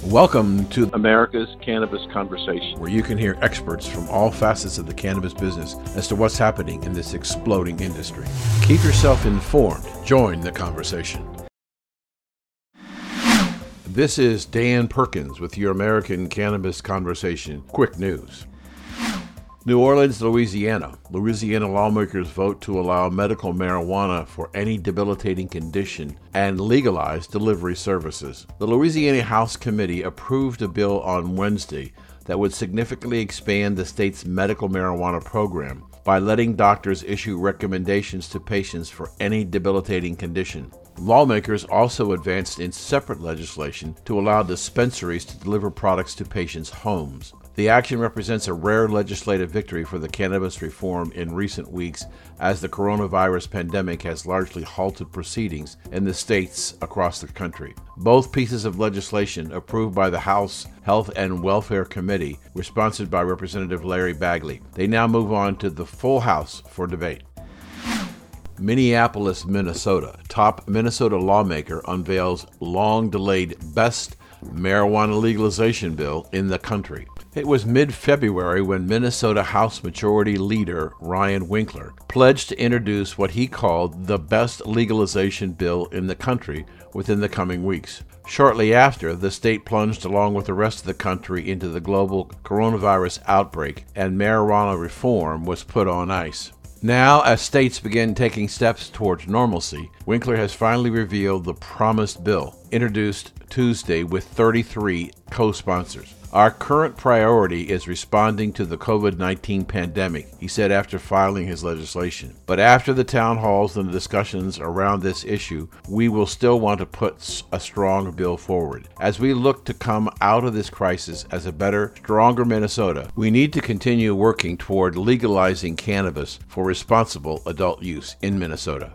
Welcome to America's Cannabis Conversation, where you can hear experts from all facets of the cannabis business as to what's happening in this exploding industry. Keep yourself informed. Join the conversation. This is Dan Perkins with your American Cannabis Conversation Quick News. New Orleans, Louisiana. Louisiana lawmakers vote to allow medical marijuana for any debilitating condition and legalize delivery services. The Louisiana House Committee approved a bill on Wednesday that would significantly expand the state's medical marijuana program by letting doctors issue recommendations to patients for any debilitating condition. Lawmakers also advanced in separate legislation to allow dispensaries to deliver products to patients' homes. The action represents a rare legislative victory for the cannabis reform in recent weeks, as the coronavirus pandemic has largely halted proceedings in the states across the country. Both pieces of legislation, approved by the House Health and Welfare Committee, were sponsored by Representative Larry Bagley. They now move on to the full House for debate. Minneapolis, Minnesota. Top Minnesota lawmaker unveils long-delayed best marijuana legalization bill in the country. It was mid-February when Minnesota House Majority Leader Ryan Winkler pledged to introduce what he called the best legalization bill in the country within the coming weeks. Shortly after, the state plunged along with the rest of the country into the global coronavirus outbreak, and marijuana reform was put on ice. Now, as states begin taking steps towards normalcy, Winkler has finally revealed the promised bill, introduced Tuesday with 33 co-sponsors. Our current priority is responding to the COVID-19 pandemic, he said after filing his legislation. But after the town halls and the discussions around this issue, we will still want to put a strong bill forward. As we look to come out of this crisis as a better, stronger Minnesota, we need to continue working toward legalizing cannabis for responsible adult use in Minnesota.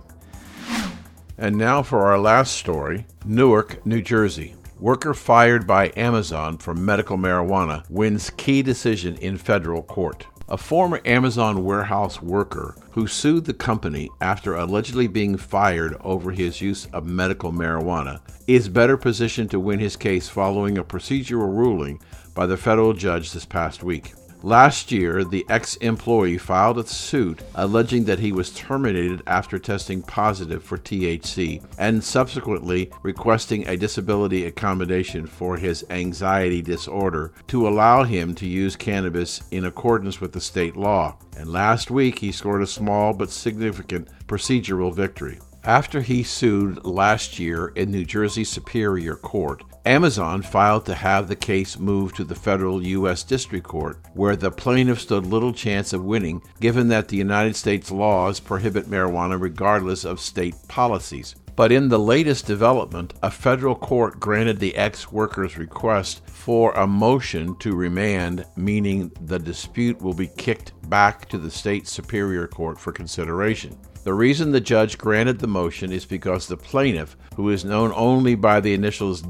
And now for our last story, Newark, New Jersey. Worker fired by Amazon for medical marijuana wins key decision in federal court. A former Amazon warehouse worker who sued the company after allegedly being fired over his use of medical marijuana is better positioned to win his case following a procedural ruling by the federal judge this past week. Last year, the ex-employee filed a suit alleging that he was terminated after testing positive for THC and subsequently requesting a disability accommodation for his anxiety disorder to allow him to use cannabis in accordance with the state law. And last week, he scored a small but significant procedural victory. After he sued last year in New Jersey Superior Court, Amazon filed to have the case moved to the federal U.S. District Court, where the plaintiff stood little chance of winning, given that the United States laws prohibit marijuana regardless of state policies. But in the latest development, a federal court granted the ex-worker's request for a motion to remand, meaning the dispute will be kicked back to the state Superior Court for consideration. The reason the judge granted the motion is because the plaintiff, who is known only by the initials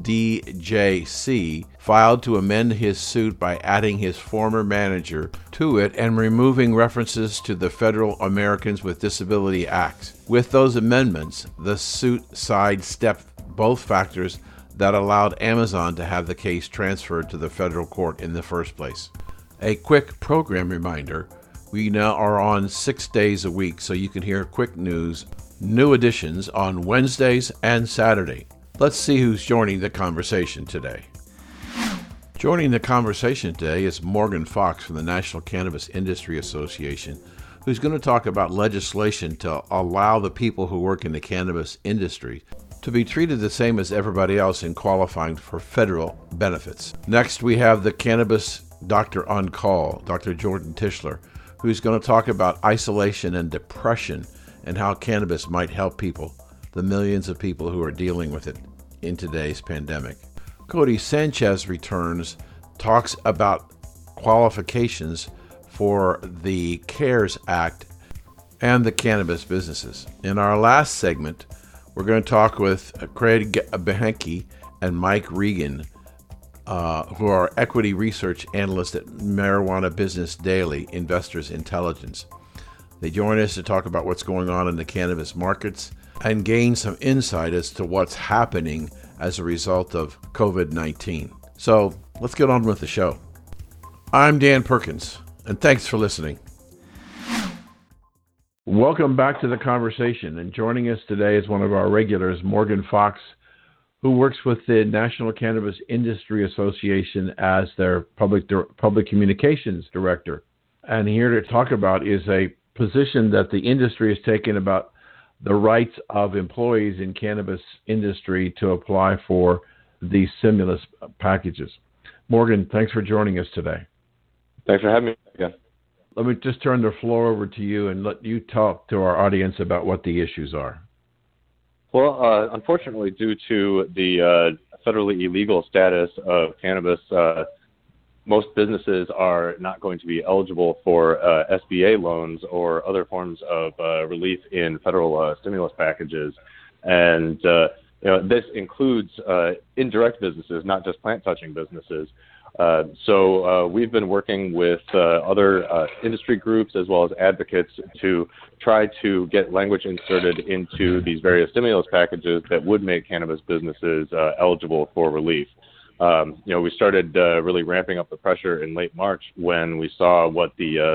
DJC, filed to amend his suit by adding his former manager to it and removing references to the Federal Americans with Disability Act. With those amendments, the suit sidestepped both factors that allowed Amazon to have the case transferred to the federal court in the first place. A quick program reminder. We now are on 6 days a week, so you can hear quick news, new editions on Wednesdays and Saturday. Let's see who's joining the conversation today. Joining the conversation today is Morgan Fox from the National Cannabis Industry Association, who's going to talk about legislation to allow the people who work in the cannabis industry to be treated the same as everybody else in qualifying for federal benefits. Next, we have the cannabis doctor on call, Dr. Jordan Tischler, who's going to talk about isolation and depression and how cannabis might help people, the millions of people who are dealing with it in today's pandemic. Cody Sanchez returns, talks about qualifications for the CARES Act and the cannabis businesses. In our last segment, we're going to talk with Craig Behenke and Mike Regan, who are equity research analysts at Marijuana Business Daily, Investors Intelligence. They join us to talk about what's going on in the cannabis markets and gain some insight as to what's happening as a result of COVID-19. So let's get on with the show. I'm Dan Perkins, and thanks for listening. Welcome back to the conversation, and joining us today is one of our regulars, Morgan Fox, who works with the National Cannabis Industry Association as their public communications director. And here to talk about is a position that the industry has taken about the rights of employees in cannabis industry to apply for these stimulus packages. Morgan, thanks for joining us today. Thanks for having me again. Let me just turn the floor over to you and let you talk to our audience about what the issues are. Well, unfortunately, due to the federally illegal status of cannabis, most businesses are not going to be eligible for SBA loans or other forms of relief in federal stimulus packages. And this includes indirect businesses, not just plant-touching businesses. So we've been working with other industry groups as well as advocates to try to get language inserted into these various stimulus packages that would make cannabis businesses eligible for relief. We started really ramping up the pressure in late March when we saw what the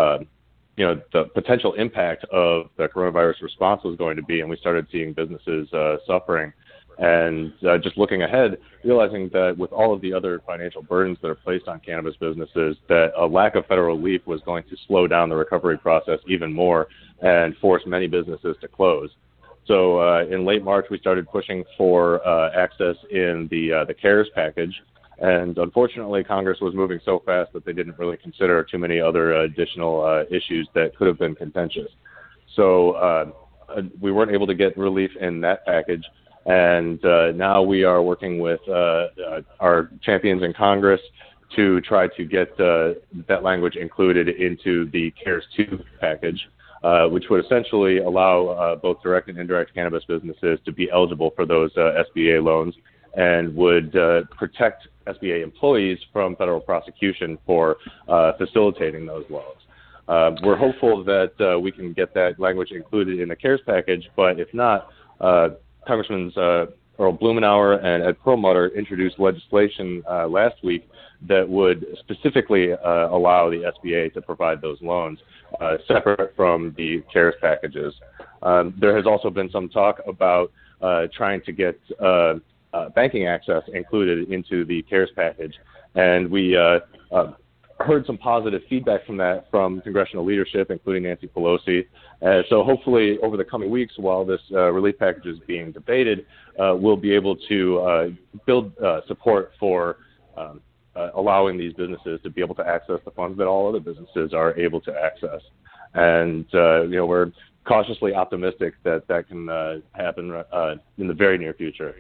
potential impact of the coronavirus response was going to be, and we started seeing businesses suffering. And just looking ahead, realizing that with all of the other financial burdens that are placed on cannabis businesses, that a lack of federal relief was going to slow down the recovery process even more and force many businesses to close. So in late March, we started pushing for access in the CARES package. And unfortunately, Congress was moving so fast that they didn't really consider too many other additional issues that could have been contentious. So we weren't able to get relief in that package. And now we are working with our champions in Congress to try to get that language included into the CARES 2 package, which would essentially allow both direct and indirect cannabis businesses to be eligible for those SBA loans and would protect SBA employees from federal prosecution for facilitating those loans. We're hopeful that we can get that language included in the CARES package, but if not, Congressman Earl Blumenauer and Ed Perlmutter introduced legislation last week that would specifically allow the SBA to provide those loans separate from the CARES packages. There has also been some talk about trying to get banking access included into the CARES package, and we heard some positive feedback from that from congressional leadership, including Nancy Pelosi. So hopefully over the coming weeks, while this relief package is being debated, we'll be able to build support for allowing these businesses to be able to access the funds that all other businesses are able to access. And, we're cautiously optimistic that that can happen in the very near future.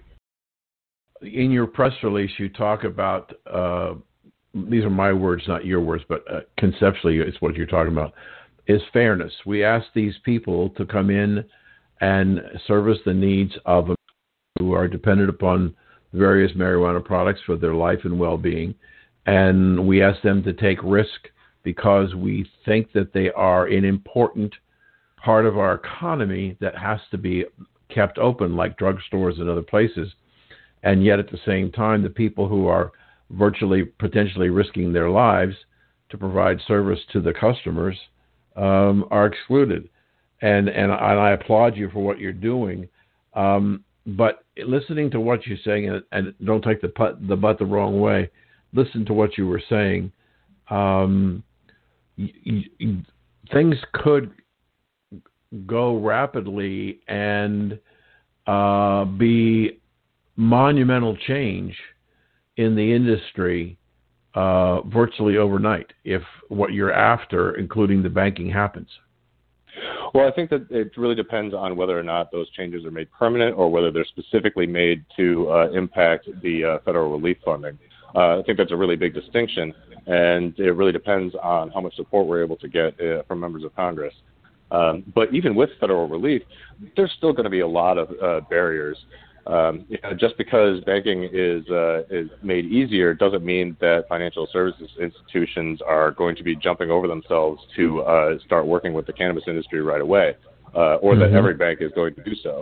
In your press release, you talk about these are my words, not your words, but conceptually it's what you're talking about, is fairness. We ask these people to come in and service the needs of who are dependent upon various marijuana products for their life and well-being, and we ask them to take risk because we think that they are an important part of our economy that has to be kept open, like drugstores and other places. And yet at the same time, the people who are virtually potentially risking their lives to provide service to the customers are excluded. And I applaud you for what you're doing. But listening to what you're saying, and don't take the butt the wrong way, listen to what you were saying. Things could go rapidly and be monumental change in the industry virtually overnight if what you're after, including the banking, happens. Well, I think that it really depends on whether or not those changes are made permanent or whether they're specifically made to impact the federal relief funding. I think that's a really big distinction, and it really depends on how much support we're able to get from members of Congress. But even with federal relief, there's still going to be a lot of barriers. Just because banking is made easier doesn't mean that financial services institutions are going to be jumping over themselves to start working with the cannabis industry right away, or that every bank is going to do so.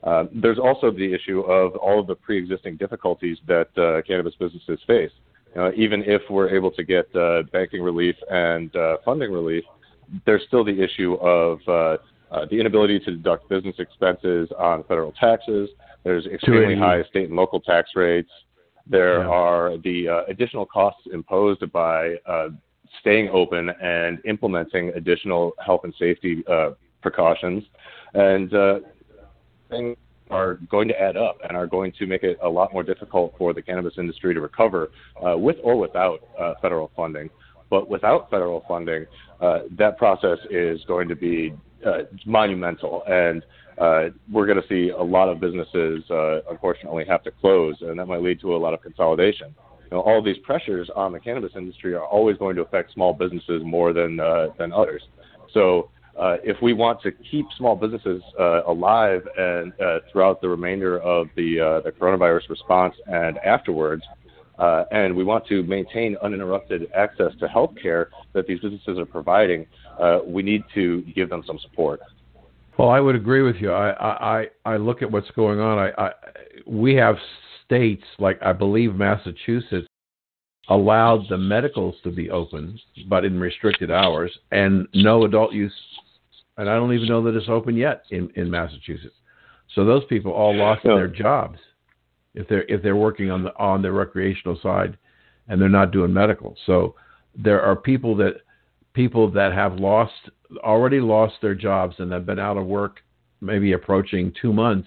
There's also the issue of all of the pre-existing difficulties that cannabis businesses face. Even if we're able to get banking relief and funding relief, there's still the issue of the inability to deduct business expenses on federal taxes. There's extremely high state and local tax rates. There are the additional costs imposed by staying open and implementing additional health and safety precautions. And things are going to add up and are going to make it a lot more difficult for the cannabis industry to recover with or without federal funding. But without federal funding, that process is going to be monumental, and we're going to see a lot of businesses unfortunately have to close, and that might lead to a lot of consolidation. All of these pressures on the cannabis industry are always going to affect small businesses more than others. So if we want to keep small businesses alive and throughout the remainder of the coronavirus response and afterwards, and we want to maintain uninterrupted access to health care that these businesses are providing, we need to give them some support. Well, I would agree with you. I look at what's going on. We have states, like I believe Massachusetts, allowed the medicals to be open, but in restricted hours, and no adult use. And I don't even know that it's open yet in Massachusetts. So those people all lost their jobs if they're working on the recreational side, and they're not doing medical. So there are people that have already lost their jobs and have been out of work, maybe approaching 2 months,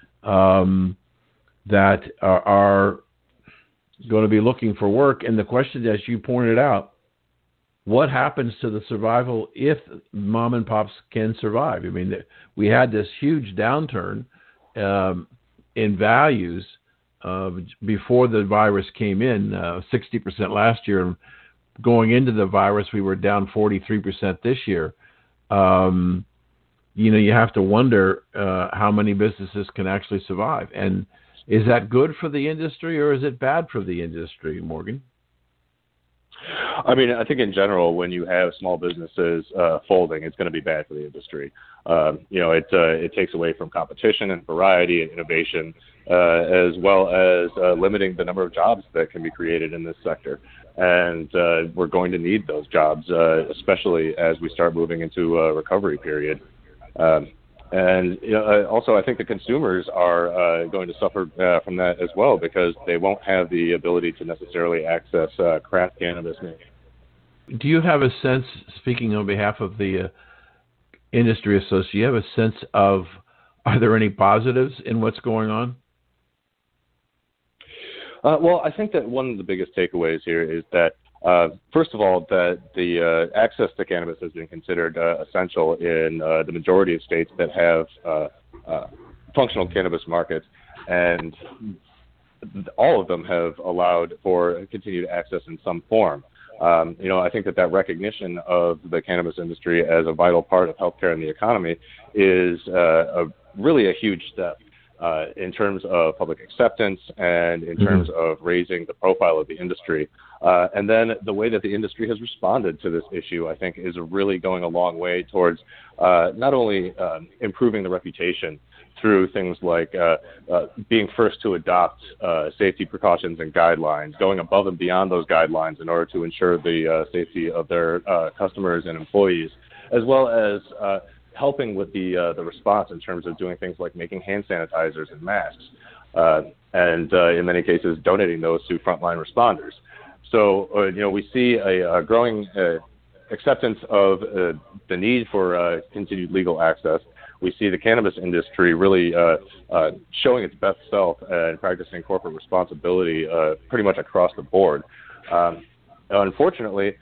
that are going to be looking for work. And the question, as you pointed out, what happens to the survival if mom and pops can survive? I mean, we had this huge downturn in values before the virus came in, 60% last year. Going into the virus, we were down 43% this year. You have to wonder how many businesses can actually survive. And is that good for the industry or is it bad for the industry, Morgan? I mean, I think in general, when you have small businesses folding, it's going to be bad for the industry. It takes away from competition and variety and innovation, as well as limiting the number of jobs that can be created in this sector. And we're going to need those jobs, especially as we start moving into a recovery period. Also, I think the consumers are going to suffer from that as well, because they won't have the ability to necessarily access craft cannabis. Do you have a sense, speaking on behalf of the industry association, do you have a sense of, are there any positives in what's going on? Well, I think that one of the biggest takeaways here is that, first of all, that the access to cannabis has been considered essential in the majority of states that have functional cannabis markets, and all of them have allowed for continued access in some form. I think that recognition of the cannabis industry as a vital part of healthcare and the economy is really a huge step in terms of public acceptance and in terms of raising the profile of the industry. And then the way that the industry has responded to this issue, I think, is really going a long way towards not only improving the reputation through things like being first to adopt safety precautions and guidelines, going above and beyond those guidelines in order to ensure the safety of their customers and employees, as well as helping with the response in terms of doing things like making hand sanitizers and masks, and in many cases donating those to frontline responders. So, we see a growing acceptance of the need for continued legal access. We see the cannabis industry really showing its best self and practicing corporate responsibility pretty much across the board. Unfortunately,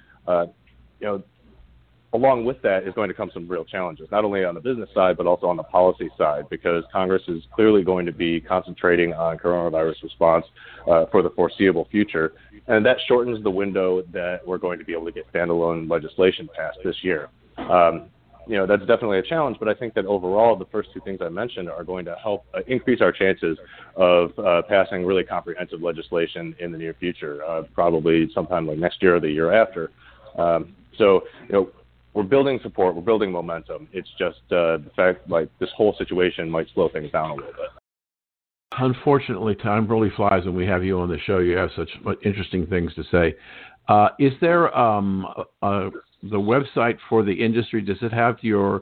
along with that is going to come some real challenges, not only on the business side, but also on the policy side, because Congress is clearly going to be concentrating on coronavirus response for the foreseeable future. And that shortens the window that we're going to be able to get standalone legislation passed this year. That's definitely a challenge, but I think that overall, the first two things I mentioned are going to help increase our chances of passing really comprehensive legislation in the near future, probably sometime like next year or the year after. we're building support, we're building momentum. It's just the fact like this whole situation might slow things down a little bit. Unfortunately, time really flies when we have you on the show. You have such interesting things to say. Is there the website for the industry? Does it have your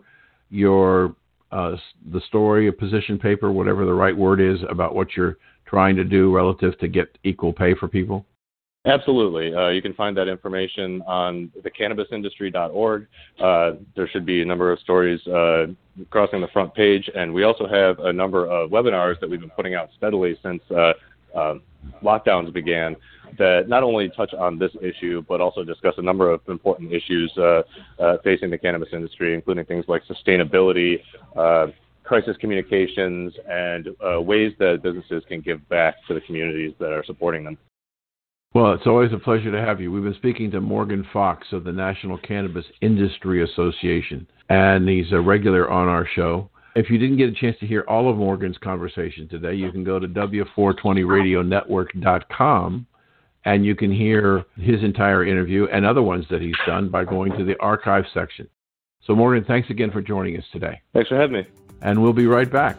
the story, a position paper, whatever the right word is, about what you're trying to do relative to get equal pay for people? Absolutely. You can find that information on thecannabisindustry.org. There should be a number of stories crossing the front page, and we also have a number of webinars that we've been putting out steadily since lockdowns began that not only touch on this issue, but also discuss a number of important issues facing the cannabis industry, including things like sustainability, crisis communications, and ways that businesses can give back to the communities that are supporting them. Well, it's always a pleasure to have you. We've been speaking to Morgan Fox of the National Cannabis Industry Association, and he's a regular on our show. If you didn't get a chance to hear all of Morgan's conversation today, you can go to W420radionetwork.com, and you can hear his entire interview and other ones that he's done by going to the archive section. So, Morgan, thanks again for joining us today. Thanks for having me. And we'll be right back.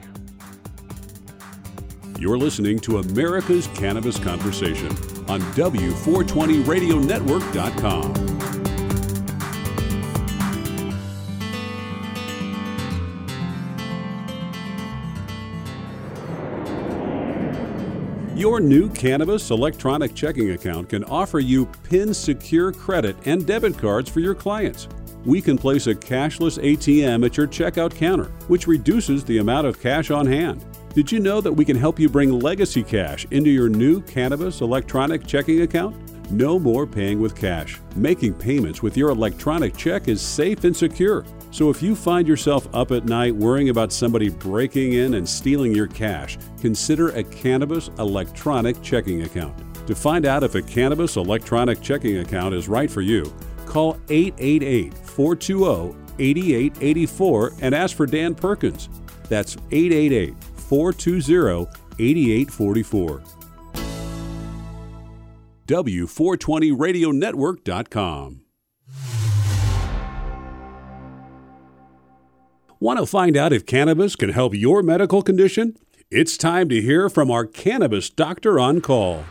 You're listening to America's Cannabis Conversation on W420radionetwork.com. Your new cannabis electronic checking account can offer you PIN-secure credit and debit cards for your clients. We can place a cashless ATM at your checkout counter, which reduces the amount of cash on hand. Did you know that we can help you bring legacy cash into your new cannabis electronic checking account? No more paying with cash. Making payments with your electronic check is safe and secure. So if you find yourself up at night worrying about somebody breaking in and stealing your cash, consider a cannabis electronic checking account. To find out if a cannabis electronic checking account is right for you, call 888-420-8884 and ask for Dan Perkins. That's 888-420-8844. W420radionetwork.com. Want to find out if cannabis can help your medical condition? It's time to hear from our cannabis doctor on call.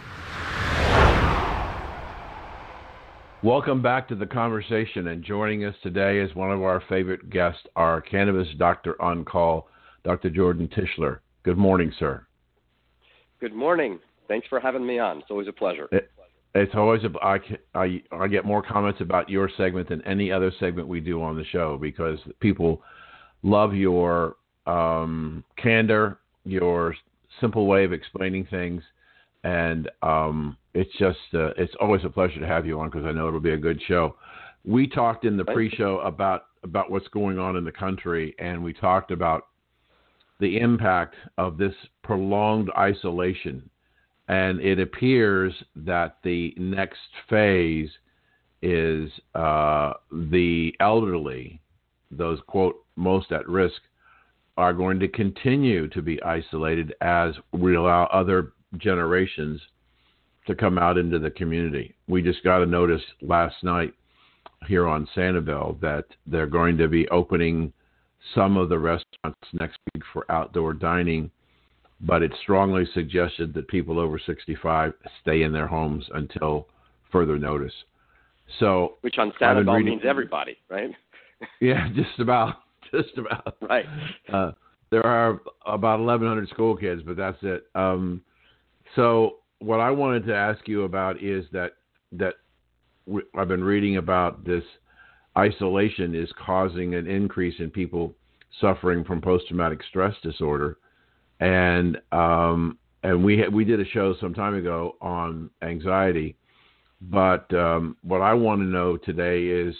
Welcome back to the conversation, and joining us today is one of our favorite guests, our cannabis doctor on call, Dr. Jordan Tischler. Good morning, sir. Good morning. Thanks for having me on. It's always a pleasure. It's always I get more comments about your segment than any other segment we do on the show, because people love your candor, your simple way of explaining things, and it's just it's always a pleasure to have you on, because I know it'll be a good show. We talked in the pre-show about what's going on in the country, and we talked about the impact of this prolonged isolation. And it appears that the next phase is the elderly, those, quote, most at risk, are going to continue to be isolated as we allow other generations to come out into the community. We just got a notice last night here on Sanibel that they're going to be opening some of the restaurants next week for outdoor dining, but it's strongly suggested that people over 65 stay in their homes until further notice. So, which on Sanibel means everybody, right? Yeah, just about. Right. There are about 1,100 school kids, but that's it. So what I wanted to ask you about is that I've been reading about this isolation is causing an increase in people suffering from post-traumatic stress disorder. And we did a show some time ago on anxiety, but what I want to know today is,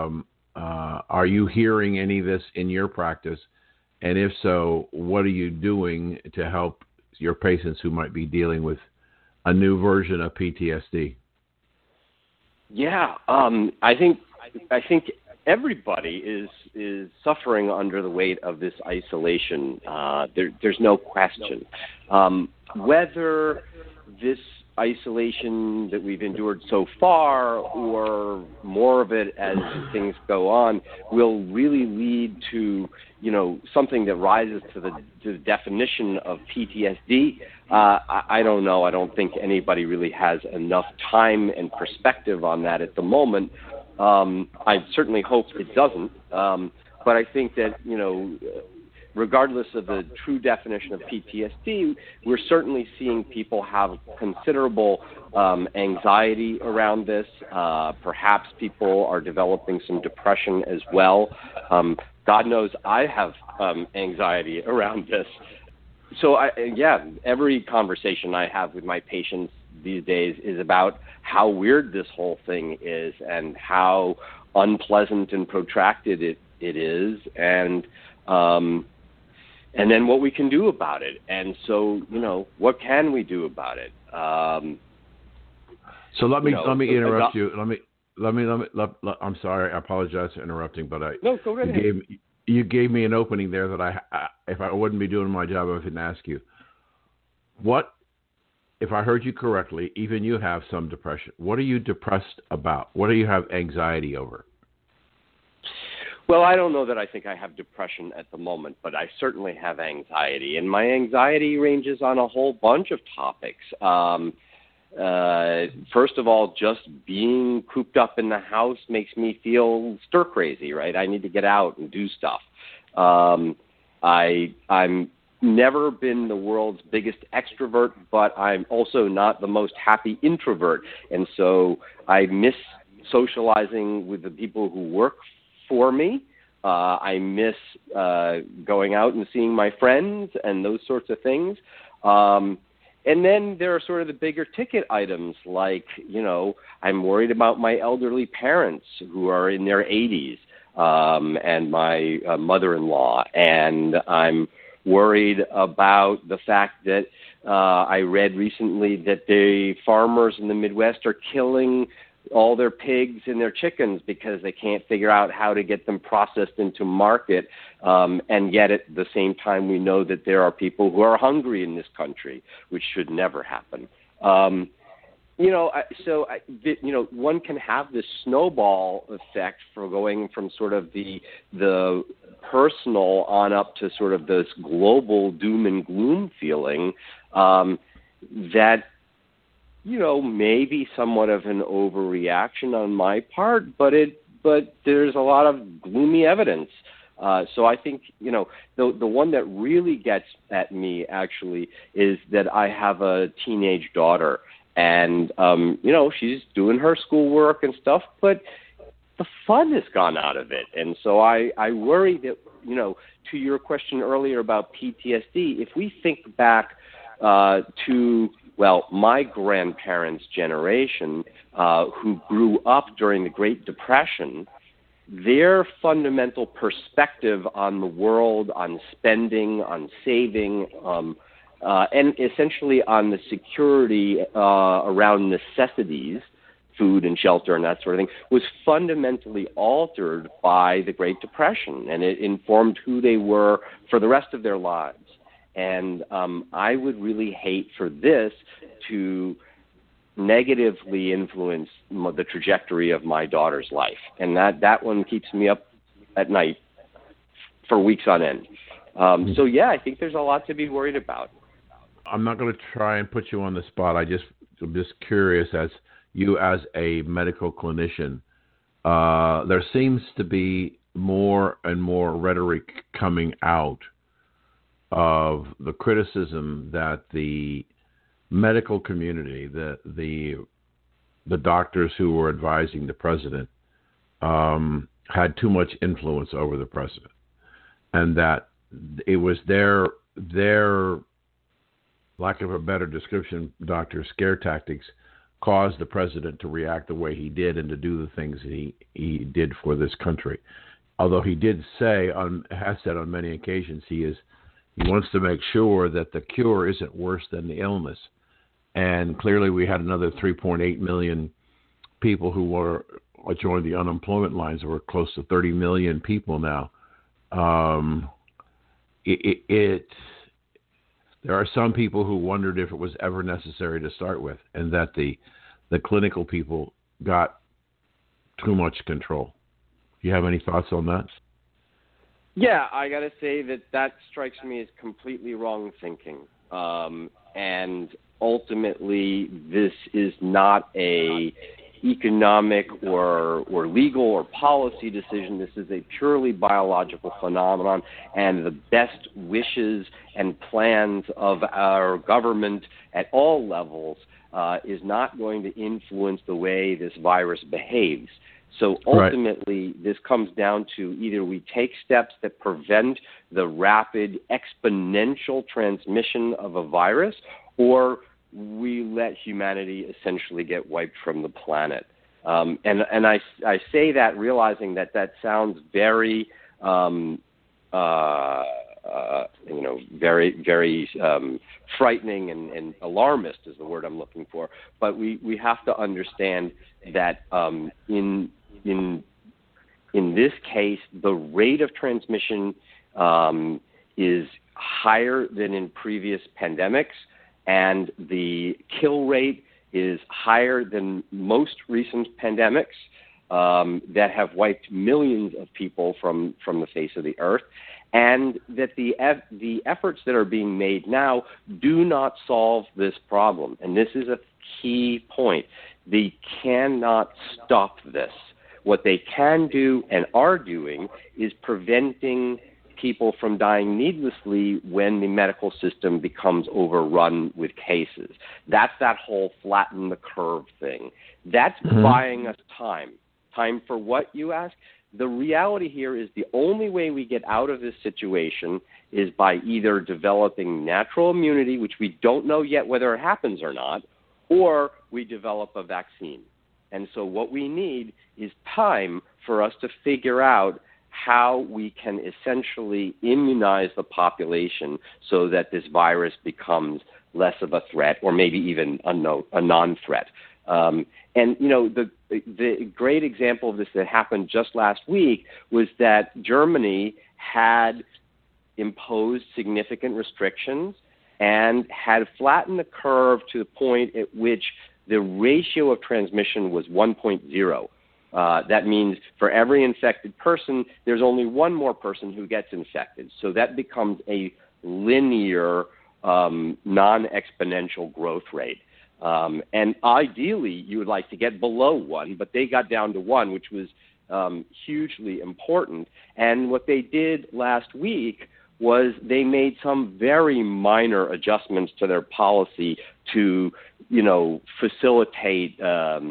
are you hearing any of this in your practice? And if so, what are you doing to help your patients who might be dealing with a new version of PTSD? Yeah, I think everybody is suffering under the weight of this isolation. There's no question. Whether this isolation that we've endured so far, or more of it as things go on, will really lead to, something that rises to the definition of PTSD. I don't know. I don't think anybody really has enough time and perspective on that at the moment. I certainly hope it doesn't. But I think that, regardless of the true definition of PTSD, we're certainly seeing people have considerable anxiety around this. Perhaps people are developing some depression as well. God knows I have anxiety around this. So, every conversation I have with my patients these days is about how weird this whole thing is and how unpleasant and protracted it is, and then what we can do about it. And so, what can we do about it? So let me interrupt you. I'm sorry. I apologize for interrupting, but no, go right ahead. You gave me an opening there that if I wouldn't be doing my job, I wouldn't ask you. What, if I heard you correctly, even you have some depression. What are you depressed about? What do you have anxiety over? Well, I don't know that I think I have depression at the moment, but I certainly have anxiety. And my anxiety ranges on a whole bunch of topics. First of all, just being cooped up in the house makes me feel stir crazy, right? I need to get out and do stuff. I'm never been the world's biggest extrovert, but I'm also not the most happy introvert. And so I miss socializing with the people who work for me. I miss going out and seeing my friends and those sorts of things. And then there are sort of the bigger ticket items like, I'm worried about my elderly parents who are in their 80s and my mother-in-law. And I'm worried about the fact that I read recently that the farmers in the Midwest are killing all their pigs and their chickens because they can't figure out how to get them processed into market. And yet at the same time, we know that there are people who are hungry in this country, which should never happen. One can have this snowball effect for going from sort of the personal on up to sort of this global doom and gloom feeling that, maybe somewhat of an overreaction on my part, but there's a lot of gloomy evidence. So I think, the one that really gets at me actually is that I have a teenage daughter, and, she's doing her schoolwork and stuff, but the fun has gone out of it. And so I worry that, to your question earlier about PTSD, if we think back to my grandparents' generation, who grew up during the Great Depression, their fundamental perspective on the world, on spending, on saving, and essentially on the security around necessities, food and shelter and that sort of thing, was fundamentally altered by the Great Depression, and it informed who they were for the rest of their lives. And I would really hate for this to negatively influence the trajectory of my daughter's life. And that one keeps me up at night for weeks on end. I think there's a lot to be worried about. I'm not going to try and put you on the spot. I'm just curious, as you as a medical clinician, there seems to be more and more rhetoric coming out of the criticism that the medical community, the doctors who were advising the president, had too much influence over the president, and that it was their lack of a better description, doctor, scare tactics caused the president to react the way he did and to do the things that he did for this country. Although he did has said on many occasions he wants to make sure that the cure isn't worse than the illness. And clearly we had another 3.8 million people who joined the unemployment lines. We're close to 30 million people now. There are some people who wondered if it was ever necessary to start with, and that the clinical people got too much control. Do you have any thoughts on that? Yeah, I got to say that strikes me as completely wrong thinking. And ultimately, this is not a economic or legal or policy decision. This is a purely biological phenomenon, and the best wishes and plans of our government at all levels is not going to influence the way this virus behaves. So ultimately, This comes down to either we take steps that prevent the rapid exponential transmission of a virus, or we let humanity essentially get wiped from the planet. And I say that realizing that sounds very, very frightening and alarmist is the word I'm looking for. But we have to understand that in this case, the rate of transmission is higher than in previous pandemics, and the kill rate is higher than most recent pandemics that have wiped millions of people from the face of the earth, and that the efforts that are being made now do not solve this problem. And this is a key point. They cannot stop this. What they can do and are doing is preventing people from dying needlessly when the medical system becomes overrun with cases. That's that whole flatten the curve thing. That's buying us time. Time for what, you ask? The reality here is the only way we get out of this situation is by either developing natural immunity, which we don't know yet whether it happens or not, or we develop a vaccine. And so what we need is time for us to figure out how we can essentially immunize the population so that this virus becomes less of a threat, or maybe even a non-threat. And, you know, the great example of this that happened just last week was that Germany had imposed significant restrictions and had flattened the curve to the point at which the ratio of transmission was 1.0. That means for every infected person, there's only one more person who gets infected. So that becomes a linear, non-exponential growth rate. And ideally, you would like to get below 1, but they got down to 1, which was hugely important. And what they did last week was they made some very minor adjustments to their policy to, facilitate,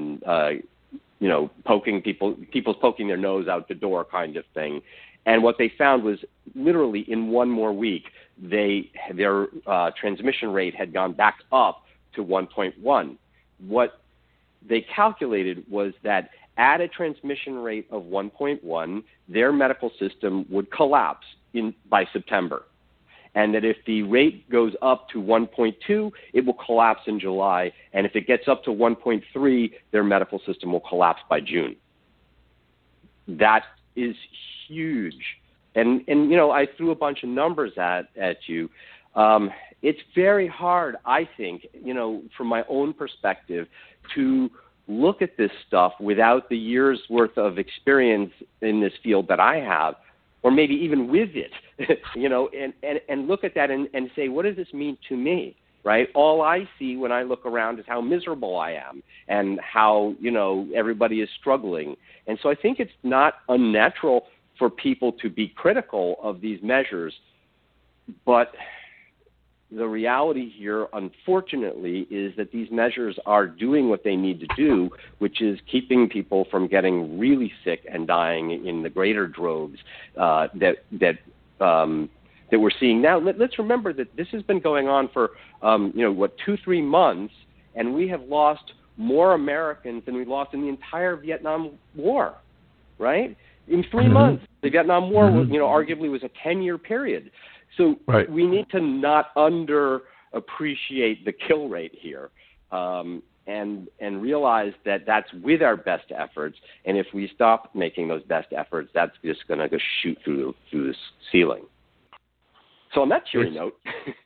people's poking their nose out the door kind of thing. And what they found was literally in one more week, their transmission rate had gone back up to 1.1. What they calculated was that at a transmission rate of 1.1, their medical system would collapse by September. And that if the rate goes up to 1.2, it will collapse in July. And if it gets up to 1.3, their medical system will collapse by June. That is huge. And I threw a bunch of numbers at you. It's very hard, I think, from my own perspective, to look at this stuff without the year's worth of experience in this field that I have, or maybe even with it, and look at that and say, what does this mean to me, right? All I see when I look around is how miserable I am and how, everybody is struggling. And so I think it's not unnatural for people to be critical of these measures, but the reality here, unfortunately, is that these measures are doing what they need to do, which is keeping people from getting really sick and dying in the greater droves that we're seeing now. Let's remember that this has been going on for 2-3 months, and we have lost more Americans than we lost in the entire Vietnam War, right? In 3 months, the Vietnam War, arguably was a 10-year period. So we need to not underappreciate the kill rate here, and realize that that's with our best efforts. And if we stop making those best efforts, that's just going to go shoot through the ceiling. So on that cheery note,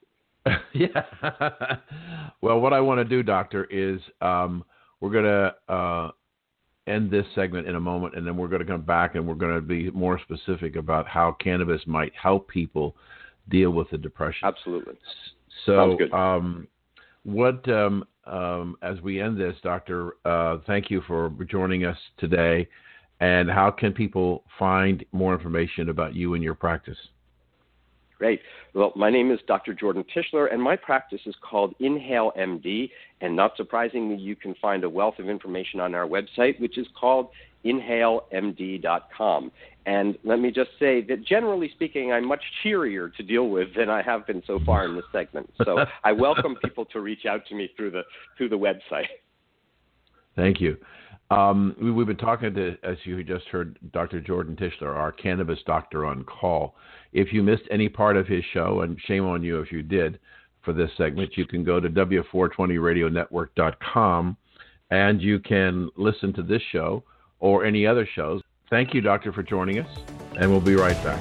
Yeah. Well, what I want to do, Doctor, is we're going to end this segment in a moment, and then we're going to come back and we're going to be more specific about how cannabis might help people deal with the depression. Absolutely. So, Sounds good. As we end this, Doctor, thank you for joining us today. And how can people find more information about you and your practice? Great. Well, my name is Dr. Jordan Tischler, and my practice is called Inhale MD. And not surprisingly, you can find a wealth of information on our website, which is called inhalemd.com. And let me just say that generally speaking, I'm much cheerier to deal with than I have been so far in this segment. So I welcome people to reach out to me through the website. Thank you. We've been talking to, as you just heard, Dr. Jordan Tischler, our cannabis doctor on call. If you missed any part of his show, and shame on you if you did for this segment, you can go to W420radionetwork.com and you can listen to this show or any other shows. Thank you, Doctor, for joining us, and we'll be right back.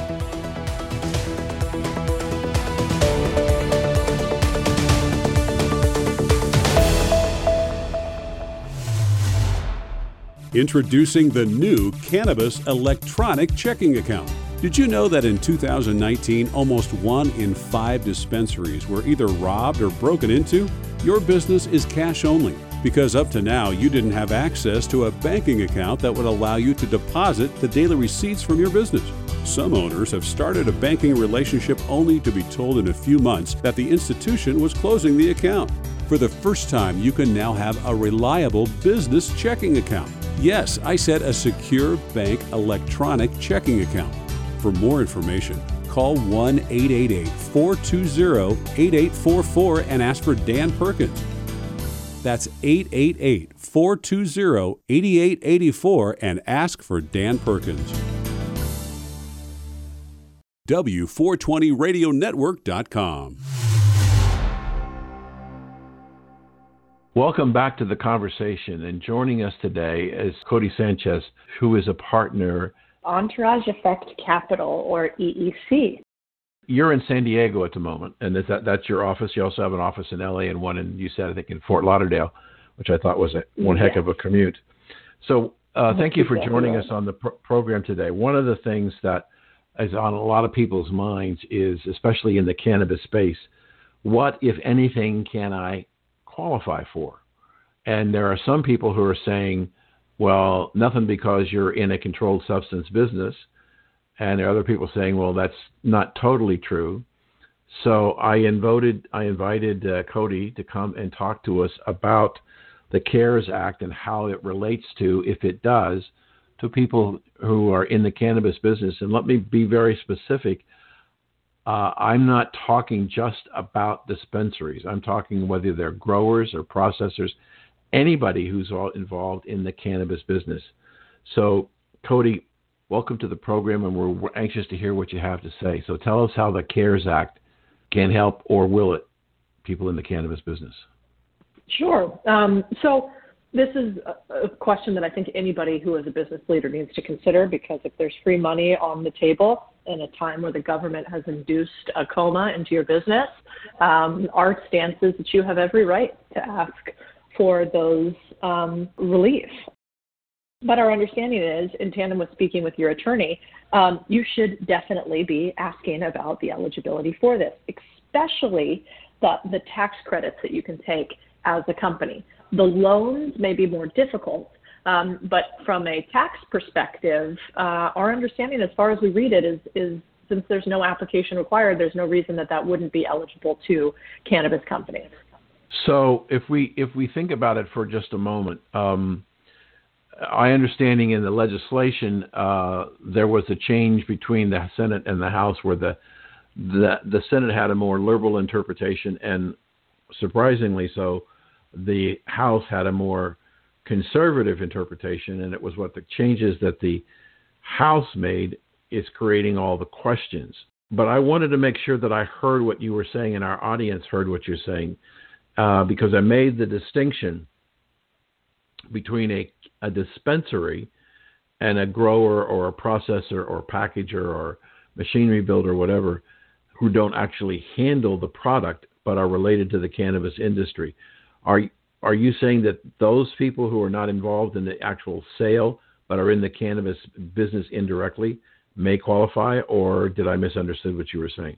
Introducing the new Cannabis electronic checking account. Did you know that in 2019, almost 1 in 5 dispensaries were either robbed or broken into? Your business is cash only, because up to now you didn't have access to a banking account that would allow you to deposit the daily receipts from your business. Some owners have started a banking relationship only to be told in a few months that the institution was closing the account. For the first time, you can now have a reliable business checking account. Yes, I said a secure bank electronic checking account. For more information, call 1-888-420-8844 and ask for Dan Perkins. That's 888-420-8884 and ask for Dan Perkins. W420radionetwork.com. Welcome back to the conversation, and joining us today is Cody Sanchez, who is a partner Entourage Effect Capital, or EEC. You're in San Diego at the moment, and that's your office. You also have an office in LA and one in, you said, I think, in Fort Lauderdale, which I thought was one heck of a commute. So thank you for joining us on the program today. One of the things that is on a lot of people's minds is, especially in the cannabis space, what, if anything, can I qualify for? And there are some people who are saying, well, nothing, because you're in a controlled substance business. And there are other people saying, well, that's not totally true. So I invited Cody to come and talk to us about the CARES Act and how it relates to, if it does, to people who are in the cannabis business. And let me be very specific. I'm not talking just about dispensaries. I'm talking whether they're growers or processors, anybody who's involved in the cannabis business. So, Cody, welcome to the program, and we're anxious to hear what you have to say. So tell us how the CARES Act can help, or will it, people in the cannabis business. Sure. So this is a question that I think anybody who is a business leader needs to consider, because if there's free money on the table in a time where the government has induced a coma into your business, our stance is that you have every right to ask for those relief. But our understanding is, in tandem with speaking with your attorney, you should definitely be asking about the eligibility for this, especially the tax credits that you can take as a company. The loans may be more difficult, but from a tax perspective, our understanding, as far as we read it, is since there's no application required, there's no reason that wouldn't be eligible to cannabis companies. So if we think about it for just a moment, my understanding in the legislation, there was a change between the Senate and the House, where the Senate had a more liberal interpretation, and surprisingly so, the House had a more conservative interpretation, and it was what the changes that the House made is creating all the questions. But I wanted to make sure that I heard what you were saying and our audience heard what you're saying, because I made the distinction between a dispensary and a grower or a processor or packager or machinery builder or whatever who don't actually handle the product but are related to the cannabis industry. Are you saying that those people who are not involved in the actual sale but are in the cannabis business indirectly may qualify, or did I misunderstand what you were saying?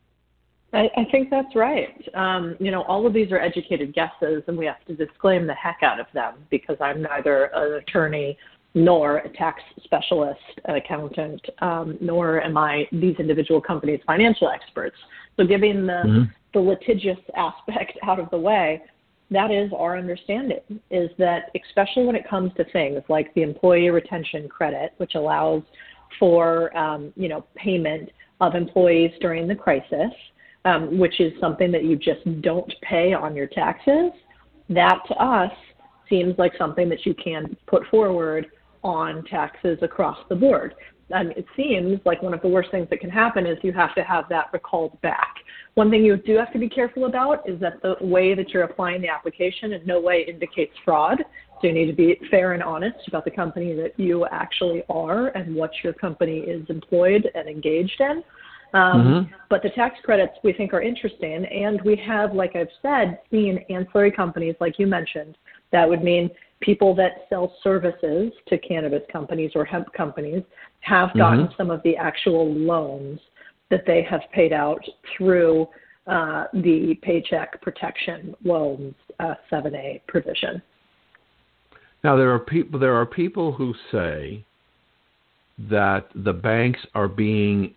I think that's right. All of these are educated guesses, and we have to disclaim the heck out of them because I'm neither an attorney nor a tax specialist, an accountant, nor am I these individual companies' financial experts. So giving the litigious aspect out of the way, that is our understanding, is that especially when it comes to things like the employee retention credit, which allows for, payment of employees during the crisis, which is something that you just don't pay on your taxes, that to us seems like something that you can put forward on taxes across the board. It seems like one of the worst things that can happen is you have to have that recalled back. One thing you do have to be careful about is that the way that you're applying the application in no way indicates fraud. So you need to be fair and honest about the company that you actually are and what your company is employed and engaged in. But the tax credits we think are interesting, and we have, like I've said, seen ancillary companies like you mentioned. That would mean people that sell services to cannabis companies or hemp companies have gotten some of the actual loans that they have paid out through the Paycheck Protection Loans 7A provision. Now, there are people who say that the banks are being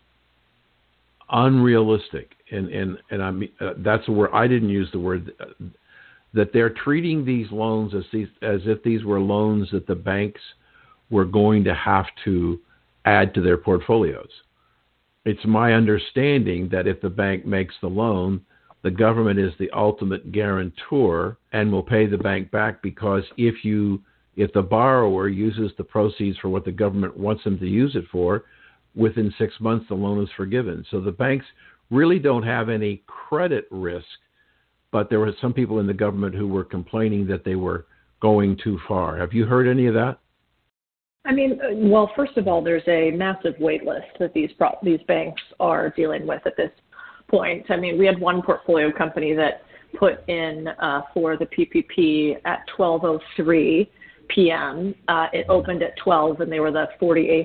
unrealistic, and I mean that's a word I didn't use the word, that they're treating these loans as if these were loans that the banks were going to have to add to their portfolios. It's my understanding that if the bank makes the loan, the government is the ultimate guarantor and will pay the bank back, because if the borrower uses the proceeds for what the government wants them to use it for, within 6 months the loan is forgiven. So the banks really don't have any credit risk, but there were some people in the government who were complaining that they were going too far. Have you heard any of that? I mean, well, first of all, there's a massive wait list that these banks are dealing with at this point. I mean, we had one portfolio company that put in for the PPP at 12:03 p.m. It opened at 12, and they were the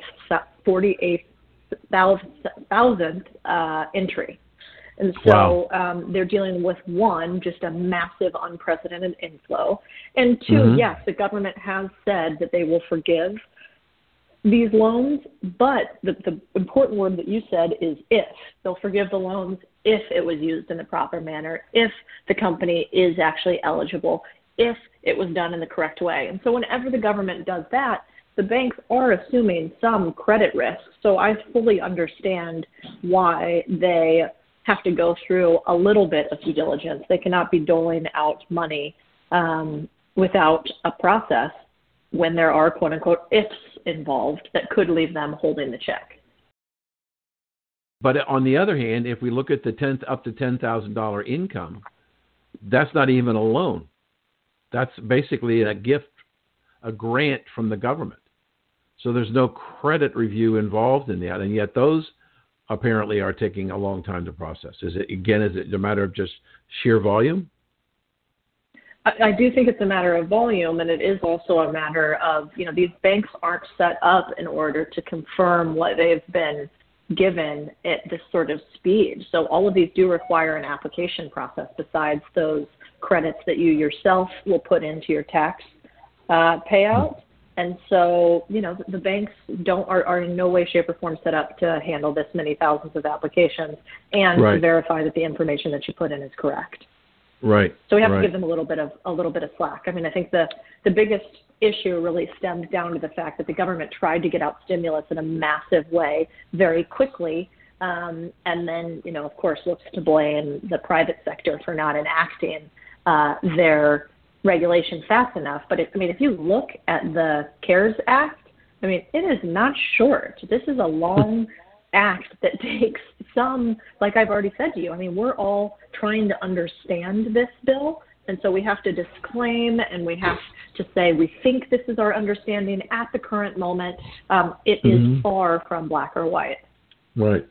48,000th entry. And so they're dealing with one, just a massive unprecedented inflow. And two, yes, the government has said that they will forgive these loans, but the important word that you said is if. They'll forgive the loans if it was used in the proper manner, if the company is actually eligible, if it was done in the correct way. And so whenever the government does that, the banks are assuming some credit risk. So I fully understand why they have to go through a little bit of due diligence. They cannot be doling out money without a process when there are quote-unquote ifs involved that could leave them holding the check. But on the other hand, if we look at the up to $10,000 income, that's not even a loan. That's basically a gift, a grant from the government. So there's no credit review involved in that, and yet those apparently are taking a long time to process. Is it a matter of just sheer volume? I do think it's a matter of volume, and it is also a matter of, these banks aren't set up in order to confirm what they've been given at this sort of speed. So all of these do require an application process besides those credits that you yourself will put into your tax payout. And so, the banks are in no way, shape, or form set up to handle this many thousands of applications and to verify that the information that you put in is correct. Right. So we have to give them a little bit of slack. I mean, I think the biggest issue really stemmed down to the fact that the government tried to get out stimulus in a massive way very quickly, and then, of course, looks to blame the private sector for not enacting their regulation fast enough. But if you look at the CARES Act, it is not short. This is a long act that takes some, like I've already said to you, we're all trying to understand this bill. And so we have to disclaim and we have to say we think this is our understanding at the current moment. It is far from black or white. Right.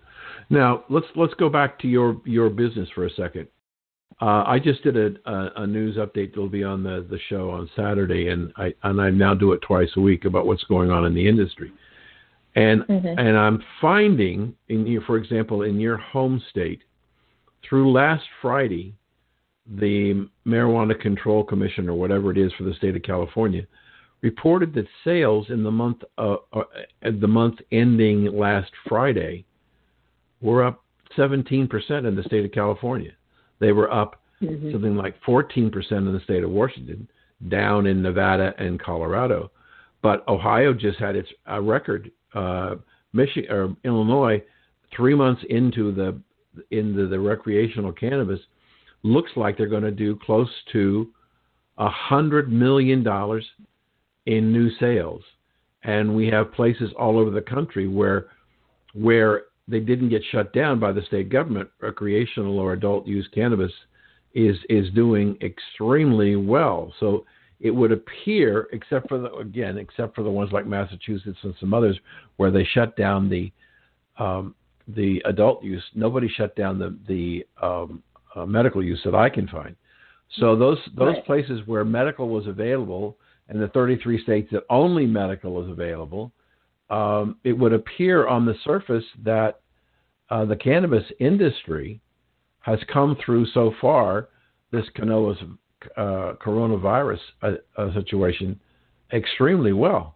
Now let's go back to your business for a second. I just did a news update that'll be on the show on Saturday, and I now do it twice a week about what's going on in the industry. And and I'm finding for example, in your home state, through last Friday, the Marijuana Control Commission, or whatever it is for the state of California, reported that sales in the month ending last Friday were up 17% in the state of California. They were up something like 14% in the state of Washington, down in Nevada and Colorado. But Ohio just had its record. Michigan or Illinois, 3 months into the recreational cannabis, looks like they're going to do close to $100 million in new sales. And we have places all over the country where they didn't get shut down by the state government. Recreational or adult use cannabis is doing extremely well. So it would appear, except for the ones like Massachusetts and some others where they shut down the adult use, nobody shut down the medical use that I can find. So those places where medical was available, and the 33 states that only medical is available, it would appear on the surface that the cannabis industry has come through so far this coronavirus situation extremely well.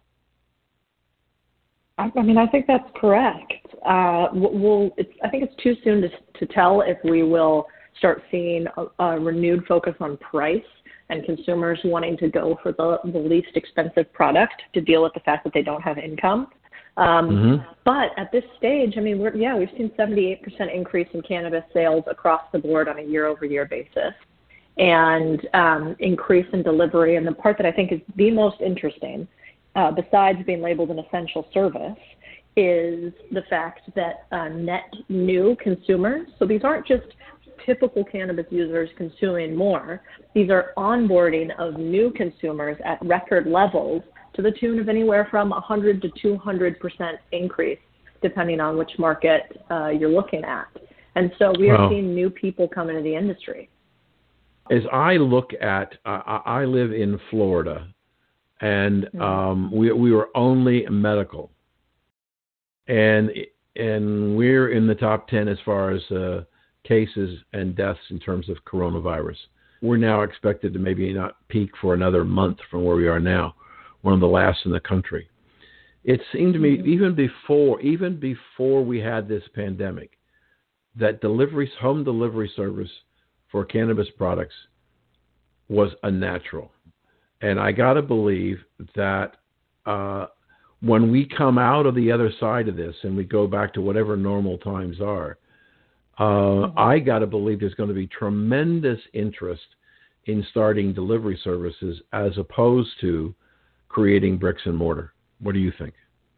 I mean, I think that's correct. I think it's too soon to tell if we will start seeing a renewed focus on price and consumers wanting to go for the least expensive product to deal with the fact that they don't have income. But at this stage, I mean, we've seen 78% increase in cannabis sales across the board on a year-over-year basis, and increase in delivery. And the part that I think is the most interesting, besides being labeled an essential service, is the fact that net new consumers, so these aren't just typical cannabis users consuming more, these are onboarding of new consumers at record levels to the tune of anywhere from 100 to 200% increase, depending on which market you're looking at. And so we are seeing new people come into the industry. As I look at, I live in Florida, and we were only medical, and we're in the top 10 as far as cases and deaths in terms of coronavirus. We're now expected to maybe not peak for another month from where we are now, one of the last in the country. It seemed to me even before we had this pandemic, that home delivery service for cannabis products was a natural. And I got to believe that when we come out of the other side of this and we go back to whatever normal times are, I got to believe there's going to be tremendous interest in starting delivery services as opposed to creating bricks and mortar. What do you think?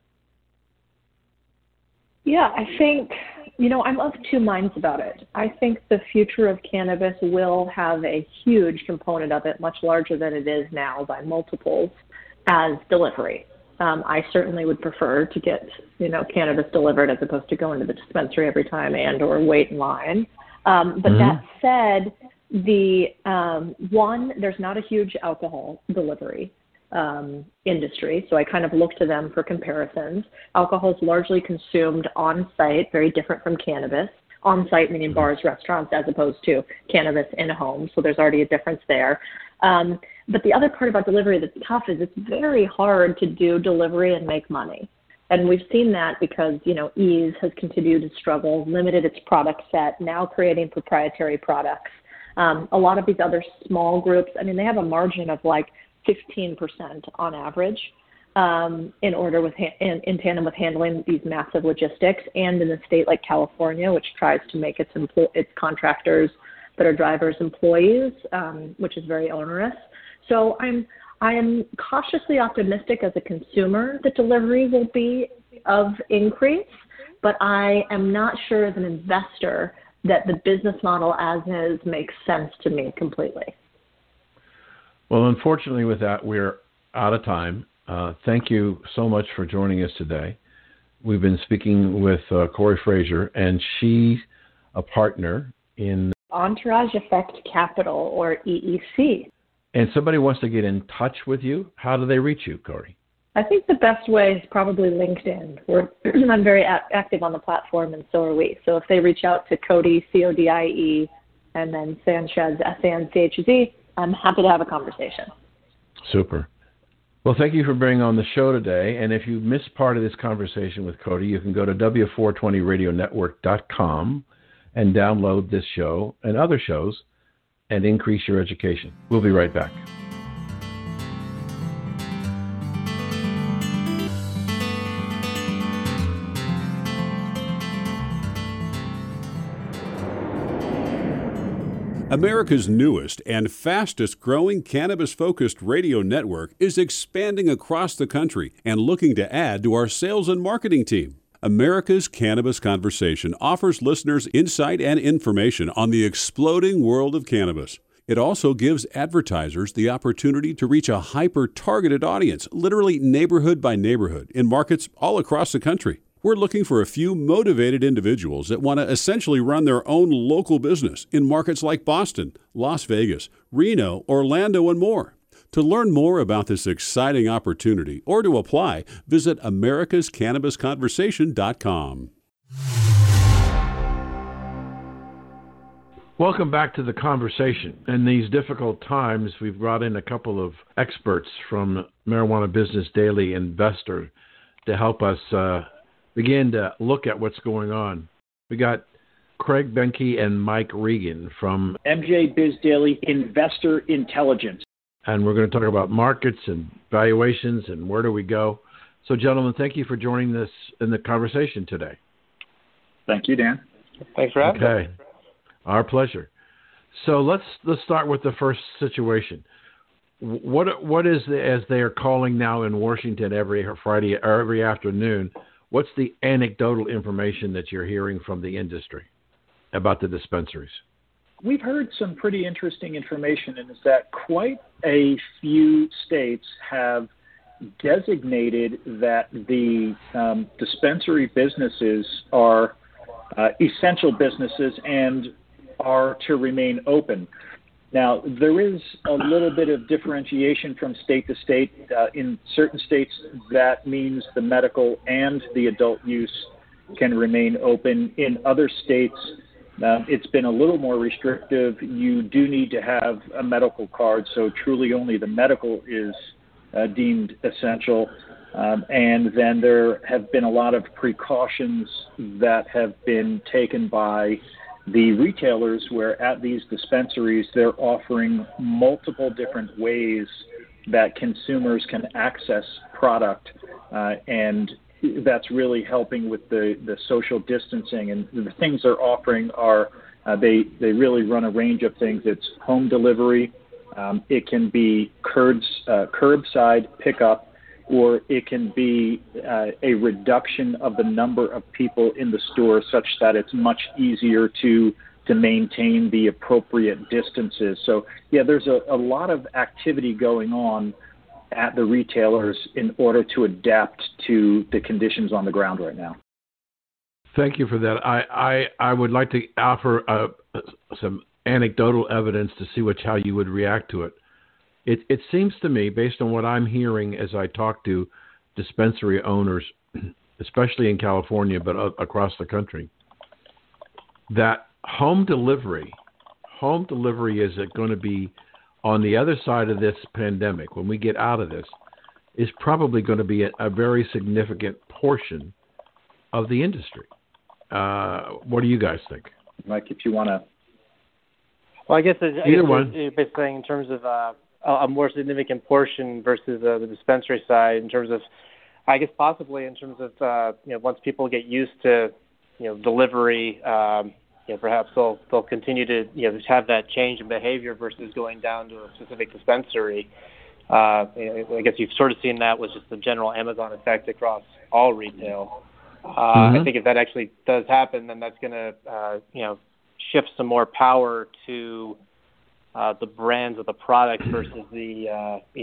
Yeah, I think, I'm of two minds about it. I think the future of cannabis will have a huge component of it, much larger than it is now by multiples, as delivery. I certainly would prefer to get, cannabis delivered as opposed to going to the dispensary every time and or wait in line. But that said, there's not a huge alcohol delivery industry, so I kind of look to them for comparisons. Alcohol is largely consumed on-site, very different from cannabis. On-site meaning bars, restaurants, as opposed to cannabis in a home, so there's already a difference there. But the other part about delivery that's tough is it's very hard to do delivery and make money. And we've seen that because, Ease has continued to struggle, limited its product set, now creating proprietary products. A lot of these other small groups, they have a margin of like 15% on average in tandem with handling these massive logistics. And in a state like California, which tries to make its contractors that are drivers employees, which is very onerous. So I am cautiously optimistic as a consumer that delivery will be of increase, but I am not sure as an investor that the business model as is makes sense to me completely. Well, unfortunately with that, we're out of time. Thank you so much for joining us today. We've been speaking with Corey Fraser, and she's a partner in Entourage Effect Capital, or EEC. And somebody wants to get in touch with you. How do they reach you, Corey? I think the best way is probably LinkedIn. I'm very active on the platform, and so are we. So if they reach out to Cody, Codie, and then Sanchez, Sanchz, I'm happy to have a conversation. Super. Well, thank you for being on the show today. And if you missed part of this conversation with Cody, you can go to W420radionetwork.com and download this show and other shows and increase your education. We'll be right back. America's newest and fastest growing cannabis-focused radio network is expanding across the country and looking to add to our sales and marketing team. America's Cannabis Conversation offers listeners insight and information on the exploding world of cannabis. It also gives advertisers the opportunity to reach a hyper-targeted audience, literally neighborhood by neighborhood, in markets all across the country. We're looking for a few motivated individuals that want to essentially run their own local business in markets like Boston, Las Vegas, Reno, Orlando, and more. To learn more about this exciting opportunity or to apply, visit americascannabisconversation.com. Welcome back to the conversation. In these difficult times, we've brought in a couple of experts from Marijuana Business Daily Investor to help us begin to look at what's going on. We got Craig Benke and Mike Regan from MJ Biz Daily Investor Intelligence. And we're going to talk about markets and valuations and where do we go. So, gentlemen, thank you for joining us in the conversation today. Thank you, Dan. Thanks for having me. Okay. Our pleasure. So let's start with the first situation. What is as they are calling now in Washington every Friday or every afternoon? What's the anecdotal information that you're hearing from the industry about the dispensaries? We've heard some pretty interesting information, and is that quite a few states have designated that the dispensary businesses are essential businesses and are to remain open. Now, there is a little bit of differentiation from state to state. In certain states, that means the medical and the adult use can remain open. In other states, it's been a little more restrictive. You do need to have a medical card, so truly only the medical is deemed essential. And then there have been a lot of precautions that have been taken by the retailers, where at these dispensaries they're offering multiple different ways that consumers can access product, and that's really helping with the social distancing. And the things they're offering are they really run a range of things. It's home delivery, it can be curbside pickup, or it can be a reduction of the number of people in the store such that it's much easier to maintain the appropriate distances. So, yeah, there's a lot of activity going on at the retailers in order to adapt to the conditions on the ground right now. Thank you for that. I would like to offer some anecdotal evidence to see how you would react to it. It seems to me, based on what I'm hearing as I talk to dispensary owners, especially in California, but across the country, that home delivery is going to be on the other side of this pandemic. When we get out of this, is probably going to be a very significant portion of the industry. What do you guys think? Mike, if you want to. Well, I guess either one. You're saying in terms of a more significant portion versus the dispensary side, in terms of, I guess possibly in terms of once people get used to delivery, perhaps they'll continue to have that change in behavior versus going down to a specific dispensary. I guess you've sort of seen that with just the general Amazon effect across all retail. I think if that actually does happen, then that's going to shift some more power to the brands of the product versus the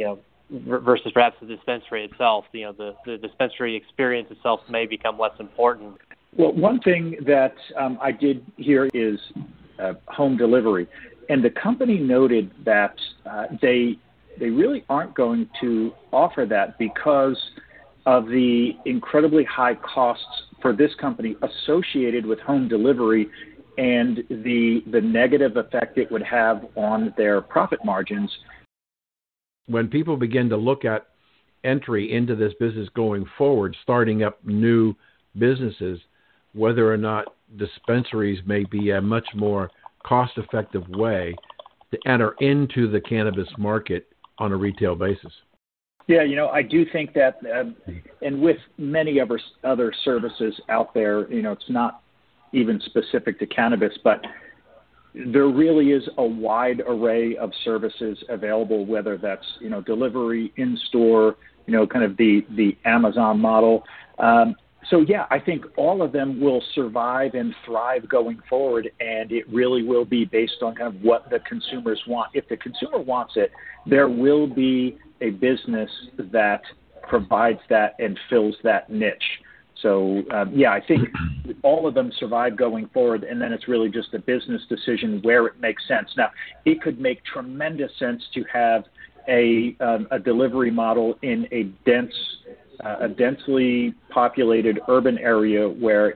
versus perhaps the dispensary itself. The dispensary experience itself may become less important. Well, one thing that I did hear is home delivery, and the company noted that they really aren't going to offer that because of the incredibly high costs for this company associated with home delivery and the negative effect it would have on their profit margins. When people begin to look at entry into this business going forward, starting up new businesses, whether or not dispensaries may be a much more cost-effective way to enter into the cannabis market on a retail basis. Yeah, I do think that, and with many other services out there, it's not even specific to cannabis, but there really is a wide array of services available, whether that's, delivery, in-store, kind of the Amazon model. So, yeah, I think all of them will survive and thrive going forward, and it really will be based on kind of what the consumers want. If the consumer wants it, there will be a business that provides that and fills that niche. So, I think all of them survive going forward, and then it's really just a business decision where it makes sense. Now, it could make tremendous sense to have a delivery model in a densely populated urban area where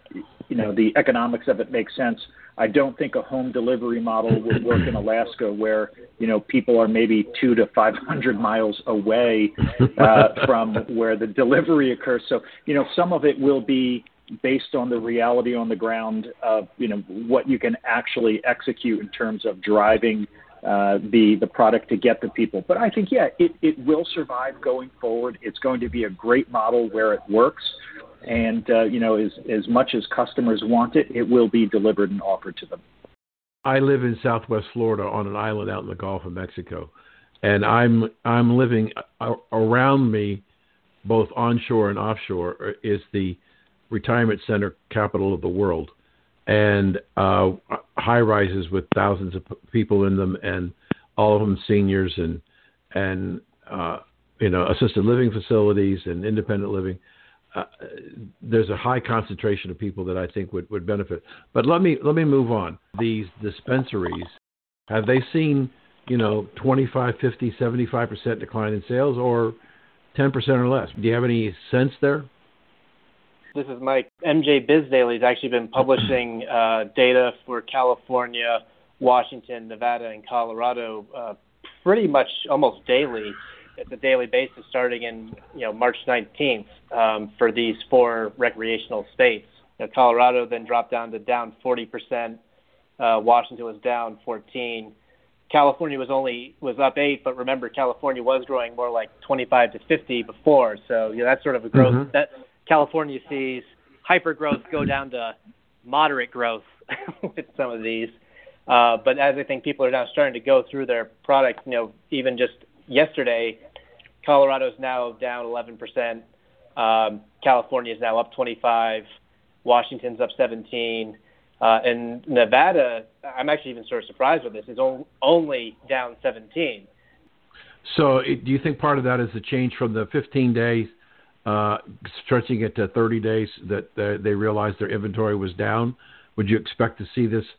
the economics of it makes sense. I don't think a home delivery model would work in Alaska where, people are maybe 200 to 500 miles away from where the delivery occurs. So, some of it will be based on the reality on the ground of, what you can actually execute in terms of driving the product to get to people. But I think, it will survive going forward. It's going to be a great model where it works. And, as much as customers want it, it will be delivered and offered to them. I live in Southwest Florida on an island out in the Gulf of Mexico, and I'm living around me, both onshore and offshore, is the retirement center capital of the world, and high rises with thousands of people in them, and all of them seniors and assisted living facilities and independent living. There's a high concentration of people that I think would benefit. But let me move on. These dispensaries, have they seen 25, 50, 75% decline in sales, or 10% or less? Do you have any sense there? This is Mike. MJ Biz Daily has actually been publishing data for California, Washington, Nevada, and Colorado pretty much almost daily. It's a daily basis starting in March 19th for these 4 recreational states. Colorado then dropped down 40%. Washington was down 14%. California was up 8%, but remember California was growing more like 25 to 50 before. So that's sort of a growth. Mm-hmm. That California sees hyper growth go down to moderate growth with some of these. But as I think people are now starting to go through their product, even just yesterday, Colorado's now down 11%. California is now up 25%. Washington's up 17%. And Nevada, I'm actually even sort of surprised with this, is only down 17%. So do you think part of that is the change from the 15 days, stretching it to 30 days, that they realized their inventory was down? Would you expect to see this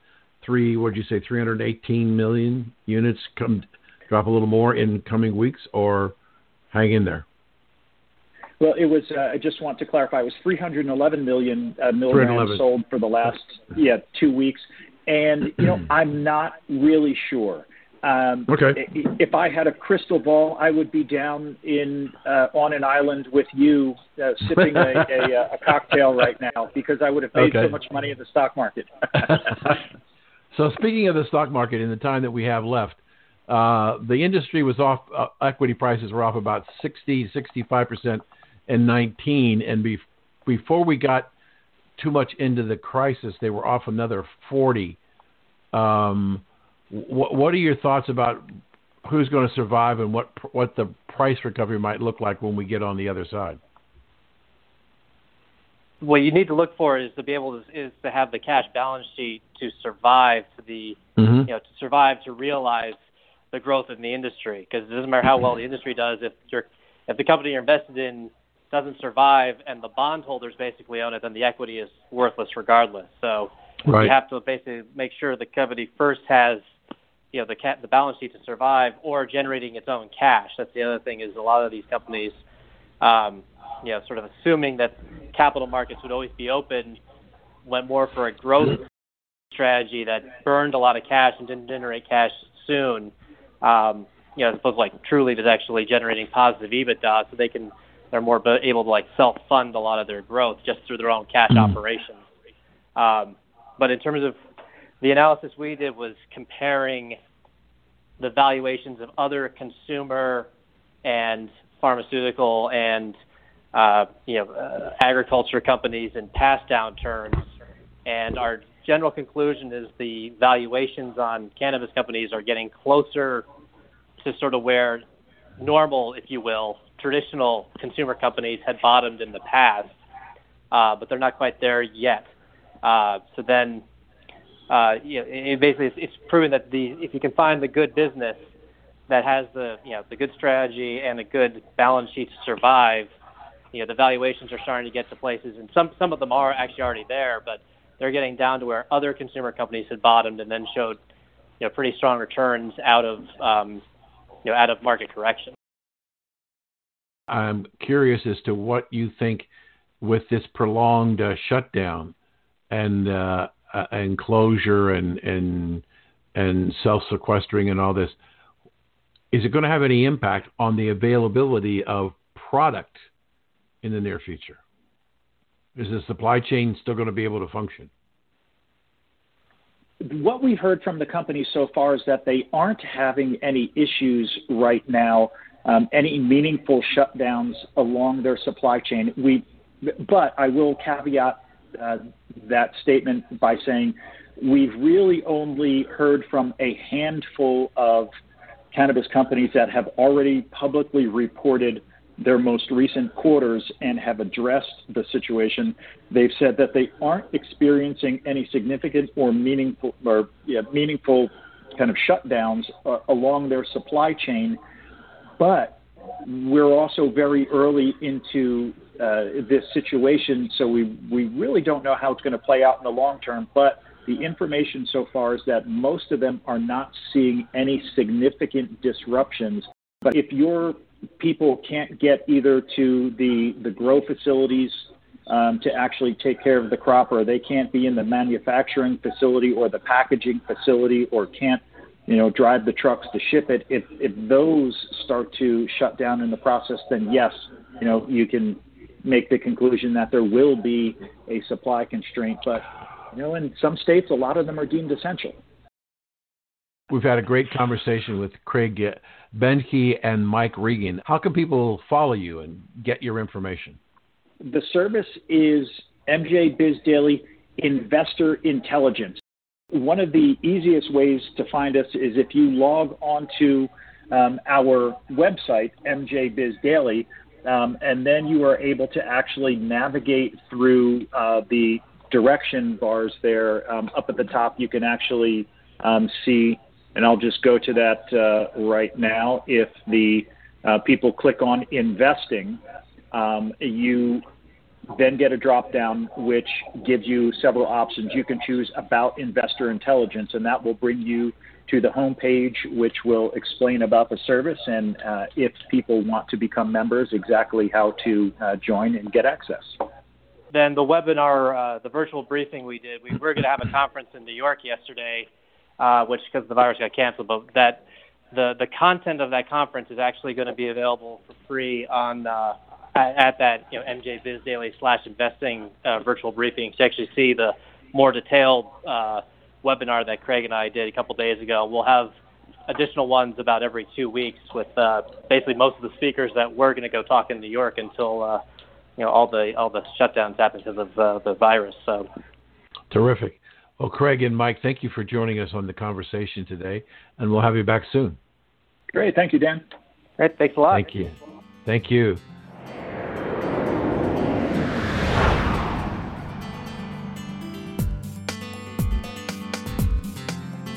318 million units drop a little more in coming weeks, or hang in there? Well, it was. I just want to clarify. It was 311 million milligrams sold for the last 2 weeks, and I'm not really sure. Okay. If I had a crystal ball, I would be down on an island with you, sipping a cocktail right now, because I would have made so much money in the stock market. So speaking of the stock market, in the time that we have left, the industry was off. Equity prices were off about 65% in 19, and before we got too much into the crisis, they were off another 40. What are your thoughts about who's going to survive and what the price recovery might look like when we get on the other side? What you need to look for is to have the cash balance sheet to survive to realize the growth in the industry, because it doesn't matter how well the industry does if the company you're invested in doesn't survive and the bondholders basically own it, then the equity is worthless regardless. So Right. you have to basically make sure the company first has the balance sheet to survive or generating its own cash. That's the other thing, is a lot of these companies, sort of assuming that capital markets would always be open, went more for a growth strategy that burned a lot of cash and didn't generate cash soon, as opposed to like Trulieve is actually generating positive EBITDA, so they're more able to like self-fund a lot of their growth just through their own cash operations. But in terms of the analysis we did was comparing the valuations of other consumer and pharmaceutical and agriculture companies in past downturns, and our general conclusion is the valuations on cannabis companies are getting closer to sort of where normal, if you will, traditional consumer companies had bottomed in the past, but they're not quite there yet. So then, it's proven that if you can find the good business that has the good strategy and a good balance sheet to survive, the valuations are starting to get to places, and some of them are actually already there, but they're getting down to where other consumer companies had bottomed and then showed, pretty strong returns out of market correction. I'm curious as to what you think with this prolonged shutdown and closure and self-sequestering and all this. Is it going to have any impact on the availability of product in the near future? Is the supply chain still going to be able to function? What we've heard from the company so far is that they aren't having any issues right now, any meaningful shutdowns along their supply chain. But I will caveat that statement by saying we've really only heard from a handful of cannabis companies that have already publicly reported their most recent quarters and have addressed the situation. They've said that they aren't experiencing any significant or meaningful kind of shutdowns along their supply chain, but we're also very early into this situation, so we really don't know how it's going to play out in the long term. But the information so far is that most of them are not seeing any significant disruptions. But if your people can't get either to the grow facilities to actually take care of the crop, or they can't be in the manufacturing facility or the packaging facility, or can't drive the trucks to ship it, if those start to shut down in the process, then yes, you can make the conclusion that there will be a supply constraint. But in some states, a lot of them are deemed essential. We've had a great conversation with Craig Benke and Mike Regan. How can people follow you and get your information? The service is MJ Biz Daily Investor Intelligence. One of the easiest ways to find us is if you log on to our website, MJ Biz Daily, and then you are able to actually navigate through the direction bars there. Up at the top, you can actually see, and I'll just go to that right now. If the people click on investing, you then get a drop down which gives you several options. You can choose about investor intelligence, and that will bring you to the homepage, which will explain about the service and if people want to become members, exactly how to join and get access. Then the webinar, the virtual briefing we did, we were going to have a conference in New York yesterday, which because the virus got canceled, but that the content of that conference is actually going to be available for free on at that MJ Biz Daily /investing virtual briefing to actually see the more detailed webinar that Craig and I did a couple days ago. We'll have additional ones about every 2 weeks with basically most of the speakers that were going to go talk in New York until all the shutdowns happened because of the virus. So terrific. Well, Craig and Mike, thank you for joining us on the conversation today, and we'll have you back soon. Great. Thank you, Dan. Great. Thanks a lot. Thank you. Thank you.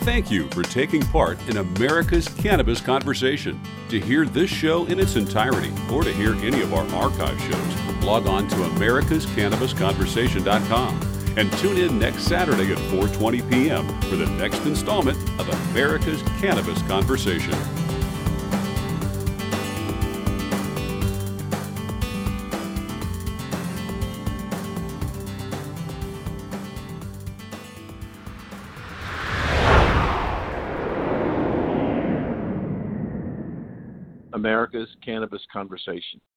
Thank you for taking part in America's Cannabis Conversation. To hear this show in its entirety or to hear any of our archive shows, log on to americascannabisconversation.com and tune in next Saturday at 4:20 p.m. for the next installment of America's Cannabis Conversation. America's Cannabis Conversation.